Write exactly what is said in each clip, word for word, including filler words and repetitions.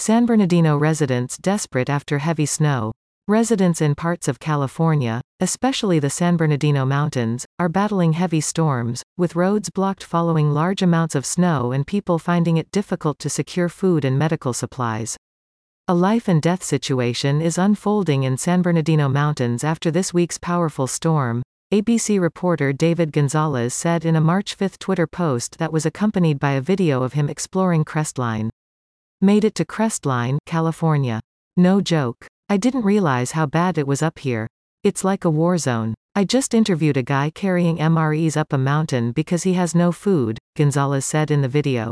San Bernardino residents desperate after heavy snow. Residents in parts of California, especially the San Bernardino Mountains, are battling heavy storms, with roads blocked following large amounts of snow and people finding it difficult to secure food and medical supplies. A life-and-death situation is unfolding in San Bernardino Mountains after this week's powerful storm, A B C reporter David Gonzalez said in a March fifth Twitter post that was accompanied by a video of him exploring Crestline. Made it to Crestline, California. No joke. I didn't realize how bad it was up here. It's like a war zone. I just interviewed a guy carrying M R Es up a mountain because he has no food, Gonzalez said in the video.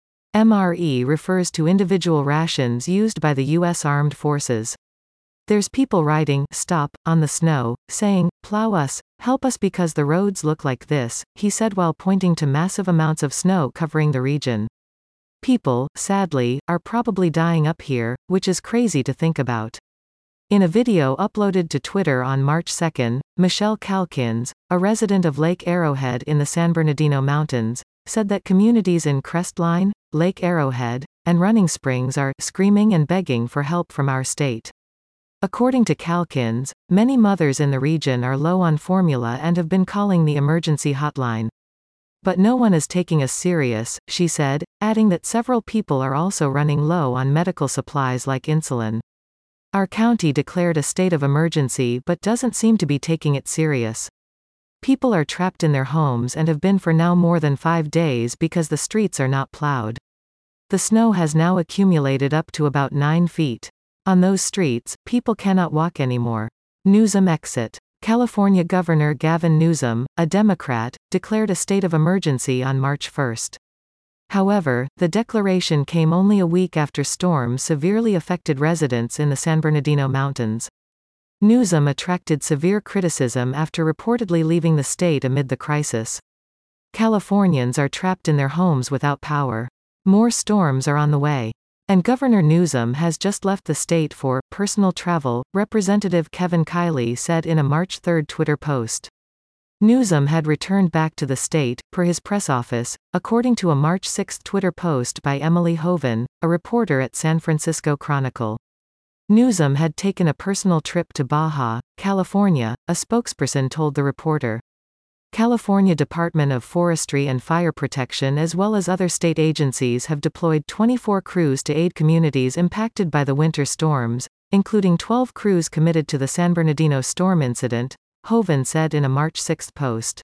M R E refers to individual rations used by the U S Armed Forces. There's people writing, "Stop," on the snow, saying, "Plow us, help us because the roads look like this," he said while pointing to massive amounts of snow covering the region. People, sadly, are probably dying up here, which is crazy to think about. In a video uploaded to Twitter on March second, Michelle Calkins, a resident of Lake Arrowhead in the San Bernardino Mountains, said that communities in Crestline, Lake Arrowhead, and Running Springs are screaming and begging for help from our state. According to Calkins, many mothers in the region are low on formula and have been calling the emergency hotline. But no one is taking us serious, she said, adding that several people are also running low on medical supplies like insulin. Our county declared a state of emergency but doesn't seem to be taking it serious. People are trapped in their homes and have been for now more than five days because the streets are not plowed. The snow has now accumulated up to about nine feet. On those streets, people cannot walk anymore. Newsom exit. California Governor Gavin Newsom, a Democrat, declared a state of emergency on March first. However, the declaration came only a week after storms severely affected residents in the San Bernardino Mountains. Newsom attracted severe criticism after reportedly leaving the state amid the crisis. Californians are trapped in their homes without power. More storms are on the way. And Governor Newsom has just left the state for personal travel, Representative Kevin Kiley said in a March third Twitter post. Newsom had returned back to the state, per his press office, according to a March sixth Twitter post by Emily Hoven, a reporter at San Francisco Chronicle. Newsom had taken a personal trip to Baja, California, a spokesperson told the reporter. California Department of Forestry and Fire Protection as well as other state agencies have deployed twenty-four crews to aid communities impacted by the winter storms, including twelve crews committed to the San Bernardino storm incident, Hoven said in a March sixth post.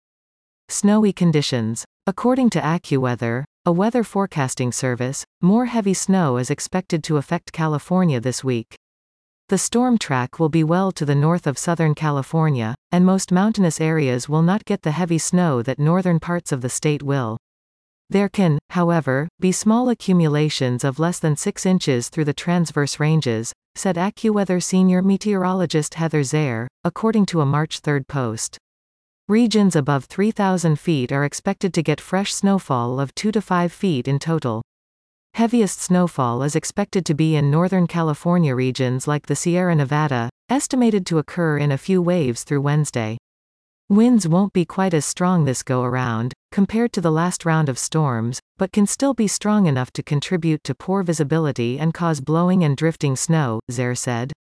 Snowy conditions. According to AccuWeather, a weather forecasting service, more heavy snow is expected to affect California this week. The storm track will be well to the north of Southern California, and most mountainous areas will not get the heavy snow that northern parts of the state will. There can, however, be small accumulations of less than six inches through the transverse ranges, said AccuWeather senior meteorologist Heather Zaire, according to a March third post. Regions above three thousand feet are expected to get fresh snowfall of two to five feet in total. Heaviest snowfall is expected to be in Northern California regions like the Sierra Nevada, estimated to occur in a few waves through Wednesday. Winds won't be quite as strong this go-around, compared to the last round of storms, but can still be strong enough to contribute to poor visibility and cause blowing and drifting snow, Zaire said.